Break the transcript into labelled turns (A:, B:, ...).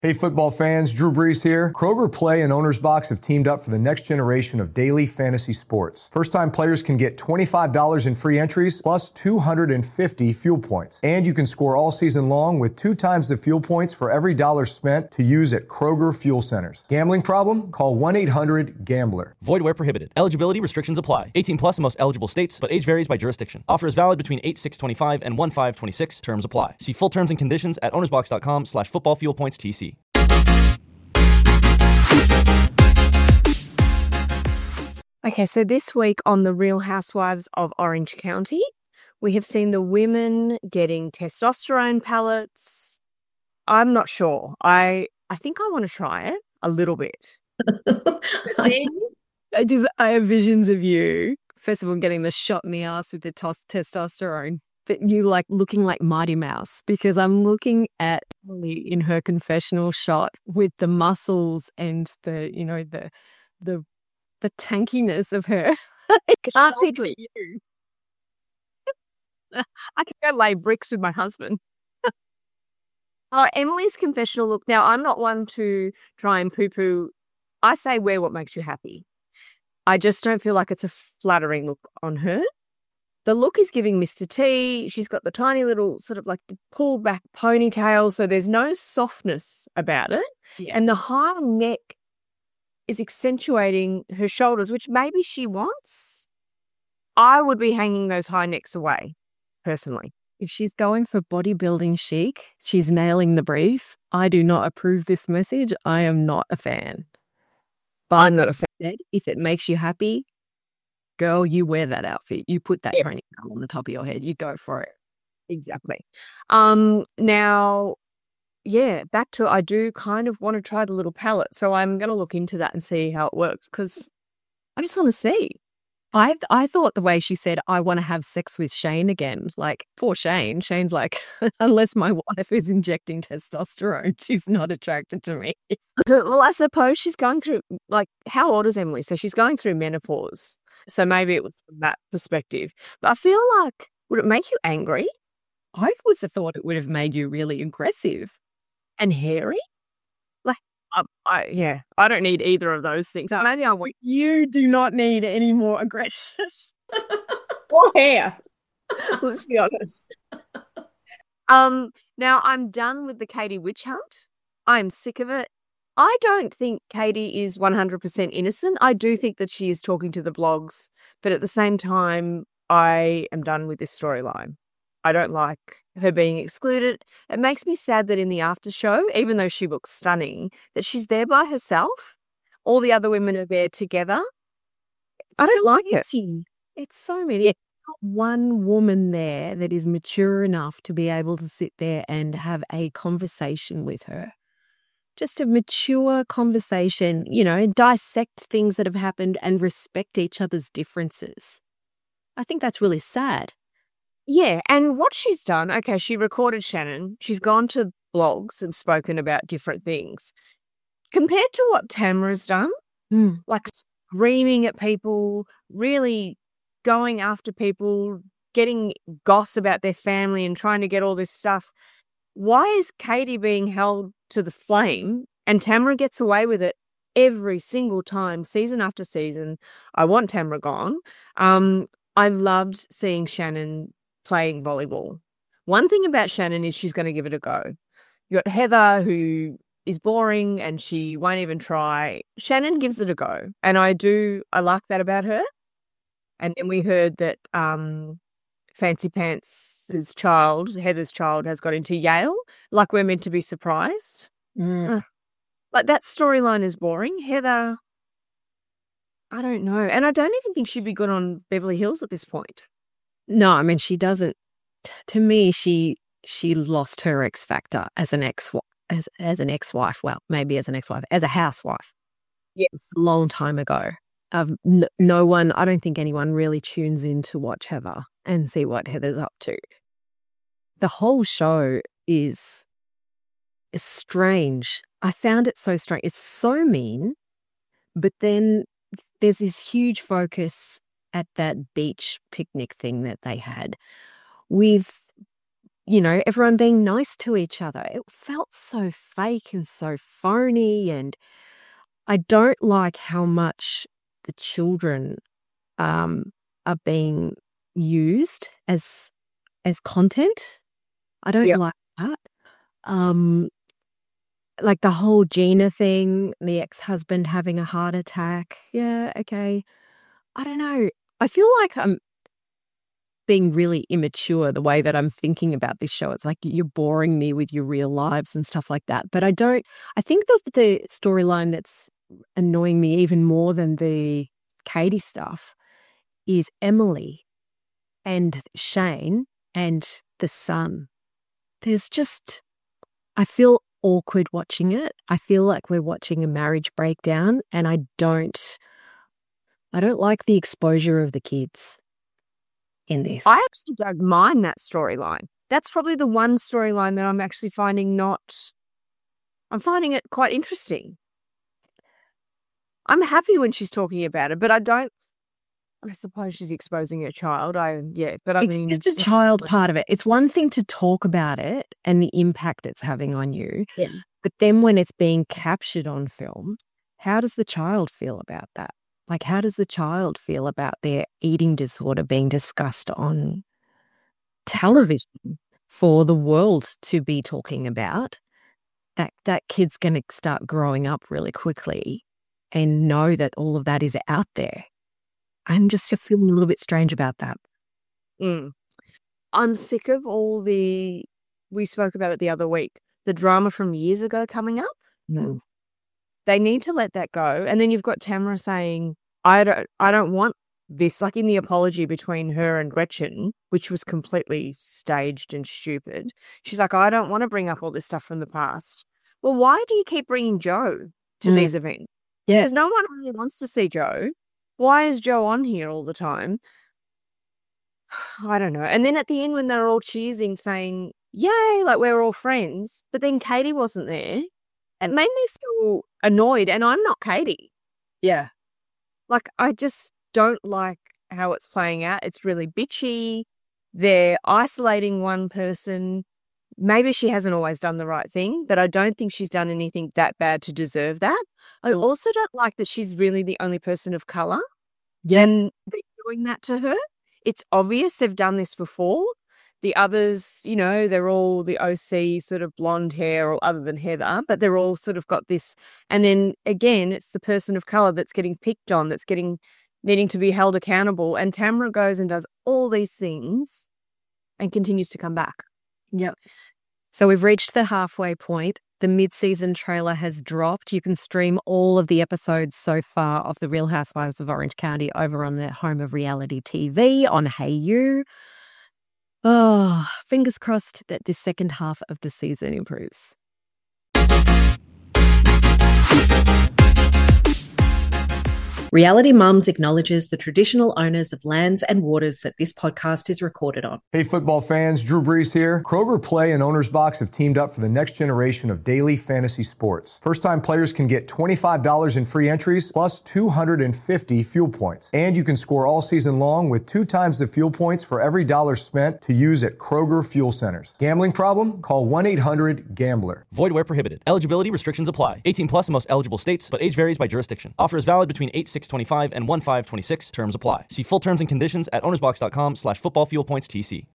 A: Hey football fans, Drew Brees here. Kroger Play and Owner's Box have teamed up for the next generation of daily fantasy sports. First-time players can get $25 in free entries plus 250 fuel points. And you can score all season long with 2 times the fuel points for every dollar spent to use at Kroger Fuel Centers. Gambling problem? Call 1-800-GAMBLER.
B: Void where prohibited. Eligibility restrictions apply. 18 plus in most eligible states, but age varies by jurisdiction. Offer is valid between 8/6/25 and 1/5/26. Terms apply. See full terms and conditions at ownersbox.com/footballfuelpointstc.
C: Okay, so this week on The Real Housewives of Orange County, we have seen the women getting testosterone pellets. I'm not sure. I think I want to try it a little bit. I have visions of you, first of all, getting the shot in the ass with the testosterone, but you like looking like Mighty Mouse, because I'm looking at Emily in her confessional shot with the muscles and the tankiness of her. I can't picture you. I could go lay bricks with my husband. Oh, Emily's confessional look. Now, I'm not one to try and poo-poo. I say wear what makes you happy. I just don't feel like it's a flattering look on her. The look is giving Mr. T. She's got the tiny little sort of like the pulled back ponytail, so there's no softness about it. Yeah. And the high neck is accentuating her shoulders, which maybe she wants. I would be hanging those high necks away, personally. If she's going for bodybuilding chic, she's nailing the brief. I do not approve this message. I am not a fan. But I'm not a fan. If it makes you happy, girl, you wear that outfit. You put that ponytail on the top of your head. You go for it. Exactly. Now, yeah, back to I do kind of want to try the little palette. So I'm going to look into that and see how it works, because I just want to see. I thought the way she said, I want to have sex with Shane again. Like, poor Shane. Shane's like, unless my wife is injecting testosterone, she's not attracted to me. Well, I suppose she's going through, like, how old is Emily? So she's going through menopause. So maybe it was from that perspective. But I feel like, would it make you angry? I would have thought it would have made you really aggressive and hairy. Like, I don't need either of those things. Maybe I want. You do not need any more aggression or hair. Let's be honest. Now I'm done with the Katie witch hunt. I'm sick of it. I don't think Katie is 100% innocent. I do think that she is talking to the blogs, but at the same time, I am done with this storyline. I don't like her being excluded. It makes me sad that in the after show, even though she looks stunning, that she's there by herself. All the other women are there together. I don't like it. It's so many. Not one woman there that is mature enough to be able to sit there and have a conversation with her. Just a mature conversation, dissect things that have happened and respect each other's differences. I think that's really sad. Yeah, and what she's done, okay, she recorded Shannon. She's gone to blogs and spoken about different things. Compared to what Tamara's done, like screaming at people, really going after people, getting goss about their family and trying to get all this stuff. Why is Katie being held to the flame and Tamara gets away with it every single time, season after season? I want Tamara gone. I loved seeing Shannon playing volleyball. One thing about Shannon is she's going to give it a go. You got Heather, who is boring and she won't even try. Shannon gives it a go. And I like that about her. And then we heard that Fancy Pants' child, Heather's child, has got into Yale. Like, we're meant to be surprised. Like, that storyline is boring. Heather, I don't know. And I don't even think she'd be good on Beverly Hills at this point. No, I mean, she doesn't. To me, she lost her X factor as an as an ex-wife. Well, maybe as an ex-wife, as a housewife. Yes, a long time ago. No one, I don't think anyone really tunes in to watch Heather and see what Heather's up to. The whole show is strange. I found it so strange. It's so mean, but then there's this huge focus at that beach picnic thing that they had with everyone being nice to each other. It felt so fake and so phony. And I don't like how much the children are being used as content. I don't like that. Like the whole Gina thing, the ex-husband having a heart attack. Yeah, okay. I don't know. I feel like I'm being really immature the way that I'm thinking about this show. It's like you're boring me with your real lives and stuff like that. But I think that the storyline that's annoying me even more than the Katie stuff is Emily and Shane and the son. I feel awkward watching it. I feel like we're watching a marriage breakdown, and I don't like the exposure of the kids in this. I actually don't mind that storyline. That's probably the one storyline that I'm actually finding I'm finding it quite interesting. I'm happy when she's talking about it, but I suppose she's exposing her child.
D: It's the child part of it. It's one thing to talk about it and the impact it's having on you.
C: Yeah.
D: But then when it's being captured on film, how does the child feel about that? Like, how does the child feel about their eating disorder being discussed on television for the world to be talking about? That kid's going to start growing up really quickly and know that all of that is out there. I'm just feeling a little bit strange about that.
C: I'm sick of we spoke about it the other week, the drama from years ago coming up. They need to let that go. And then you've got Tamara saying, I don't want this, like in the apology between her and Gretchen, which was completely staged and stupid. She's like, I don't want to bring up all this stuff from the past. Well, why do you keep bringing Joe to these events?
D: Yeah.
C: Because no one really wants to see Joe. Why is Joe on here all the time? I don't know. And then at the end when they're all cheersing, saying, yay, like we're all friends, but then Katie wasn't there, it made me feel annoyed, and I'm not Katie.
D: Yeah.
C: Like, I just don't like how it's playing out. It's really bitchy. They're isolating one person. Maybe she hasn't always done the right thing, but I don't think she's done anything that bad to deserve that. I also don't like that she's really the only person of colour.
D: Yeah.
C: And they're doing that to her. It's obvious they've done this before. The others, they're all the OC sort of blonde hair, or other than Heather, but they're all sort of got this. And then again, it's the person of colour that's getting picked on, that's needing to be held accountable. And Tamara goes and does all these things and continues to come back.
D: Yep. So we've reached the halfway point. The mid-season trailer has dropped. You can stream all of the episodes so far of The Real Housewives of Orange County over on the home of reality TV on Hayu. Oh, fingers crossed that this second half of the season improves. Reality Mums acknowledges the traditional owners of lands and waters that this podcast is recorded on.
A: Hey, football fans, Drew Brees here. Kroger Play and Owner's Box have teamed up for the next generation of daily fantasy sports. First-time players can get $25 in free entries plus 250 fuel points. And you can score all season long with 2 times the fuel points for every dollar spent to use at Kroger fuel centers. Gambling problem? Call 1-800-GAMBLER.
B: Void where prohibited. Eligibility restrictions apply. 18 plus in most eligible states, but age varies by jurisdiction. Offer is valid between 8/6/25 and 1/5/26. Terms apply. See full terms and conditions at ownersbox.com/footballfuelpointstc.